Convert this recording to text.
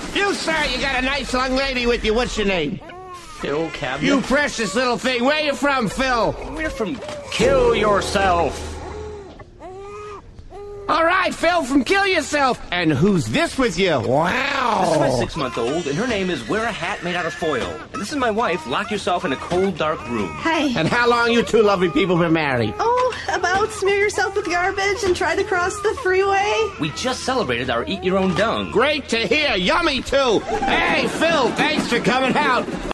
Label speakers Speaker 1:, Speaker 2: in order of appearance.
Speaker 1: You, sir, you got a nice young lady with you. What's your name?
Speaker 2: Phil Cabinet?
Speaker 1: You precious little thing. Where you from, Phil?
Speaker 2: We're from Kill Yourself.
Speaker 1: All right, Phil from Kill Yourself. And who's this with you? Wow.
Speaker 2: This is my 6-month-old, and her name is Wear a Hat Made Out of Foil. And this is my wife, Lock Yourself in a Cold, Dark Room.
Speaker 3: Hi.
Speaker 1: And how long you two lovely people been married?
Speaker 3: Oh, about smear yourself with garbage and try to cross the freeway.
Speaker 2: We just celebrated our Eat Your Own Dung.
Speaker 1: Great to hear. Yummy, too. Hey, Phil, thanks for coming out.